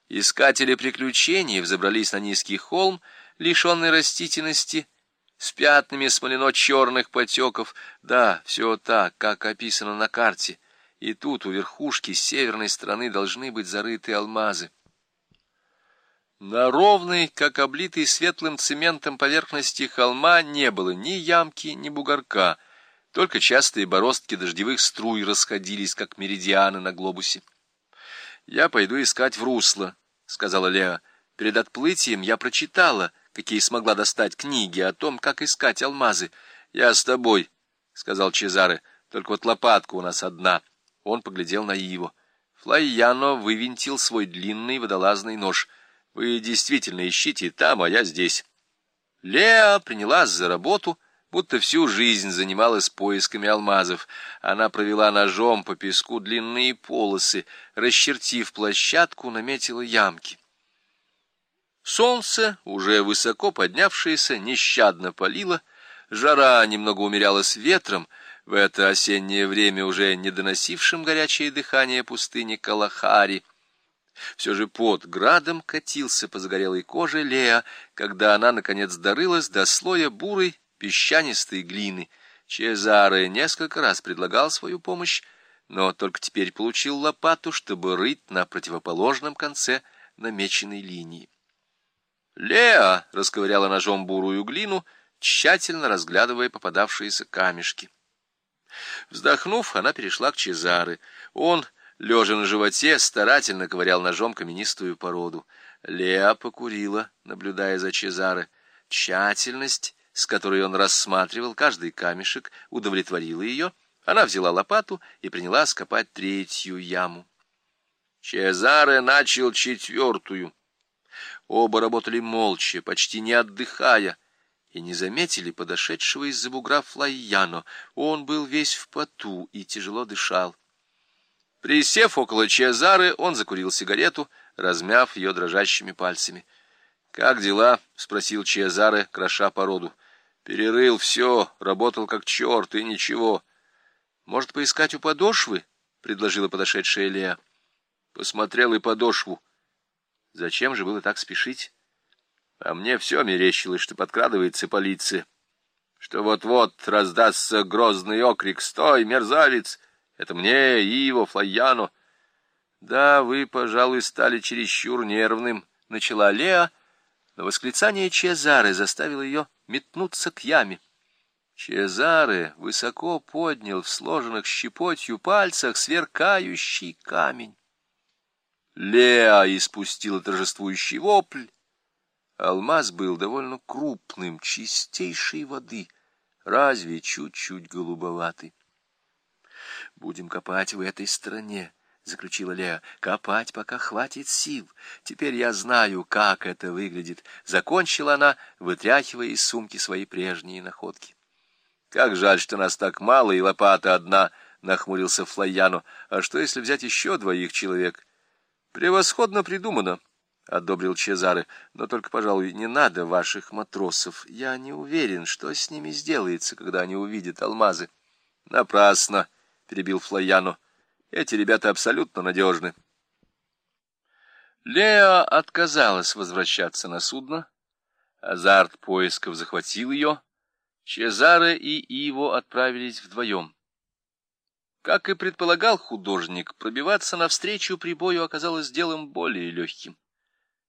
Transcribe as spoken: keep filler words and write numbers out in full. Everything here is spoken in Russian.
Искатели приключений взобрались на низкий холм, лишенный растительности, с пятнами смолено-черных потеков. Да, все так, как описано на карте. И тут у верхушки с северной стороны должны быть зарыты алмазы. На ровной, как облитой светлым цементом поверхности холма не было ни ямки, ни бугорка, только частые бороздки дождевых струй расходились, как меридианы на глобусе. «Я пойду искать в русло», — сказала Леа. «Перед отплытием я прочитала, какие смогла достать книги о том, как искать алмазы». «Я с тобой», — сказал Чезаре, — «только вот лопатка у нас одна». Он поглядел на Иво. Флайяно вывинтил свой длинный водолазный нож. «Вы действительно ищите там, а я здесь». Леа принялась за работу, будто всю жизнь занималась поисками алмазов. Она провела ножом по песку длинные полосы, расчертив площадку, наметила ямки. Солнце, уже высоко поднявшееся, нещадно палило, жара немного умерялась ветром, в это осеннее время уже не доносившим горячее дыхание пустыни Калахари. Все же пот градом катился по загорелой коже Леа, когда она, наконец, дорылась до слоя бурой песчанистой глины. Чезаре несколько раз предлагал свою помощь, но только теперь получил лопату, чтобы рыть на противоположном конце намеченной линии. Леа расковыряла ножом бурую глину, тщательно разглядывая попадавшиеся камешки. Вздохнув, она перешла к Чезаре. Он, лежа на животе, старательно ковырял ножом каменистую породу. Леа покурила, наблюдая за Чезаре. Тщательность, с которой он рассматривал каждый камешек, удовлетворила ее. Она взяла лопату и принялась копать третью яму. Чезаре начал четвертую. Оба работали молча, почти не отдыхая, и не заметили подошедшего из-за бугра Флайяно. Он был весь в поту и тяжело дышал. Присев около Чезаре, он закурил сигарету, размяв ее дрожащими пальцами. «Как дела?» — спросил Чезаре, кроша породу. «Перерыл все, работал как черт, и ничего». «Может, поискать у подошвы?» — предложила подошедшая Леа. Посмотрел и подошву. Зачем же было так спешить? А мне все мерещилось, что подкрадывается полиция, что вот-вот раздастся грозный окрик: «Стой, мерзавец! Это мне, Иво, Флайяно!» «Да, вы, пожалуй, стали чересчур нервным», — начала Леа, но восклицание Чезаре заставило ее метнуться к яме. Чезаре высоко поднял в сложенных щепотью пальцах сверкающий камень. Леа испустила торжествующий вопль. Алмаз был довольно крупным, чистейшей воды, разве чуть-чуть голубоватый. «Будем копать в этой стороне», — заключила Леа. «Копать, пока хватит сил. Теперь я знаю, как это выглядит», — закончила она, вытряхивая из сумки свои прежние находки. «Как жаль, что нас так мало, и лопата одна», — нахмурился Флайяно. «А что, если взять еще двоих человек?» «Превосходно придумано», — одобрил Чезаре. «Но только, пожалуй, не надо ваших матросов. Я не уверен, что с ними сделается, когда они увидят алмазы». «Напрасно», — перебил Флайяно. «Эти ребята абсолютно надежны». Леа отказалась возвращаться на судно. Азарт поисков захватил ее. Чезаре и Иво отправились вдвоем. Как и предполагал художник, пробиваться навстречу прибою оказалось делом более легким.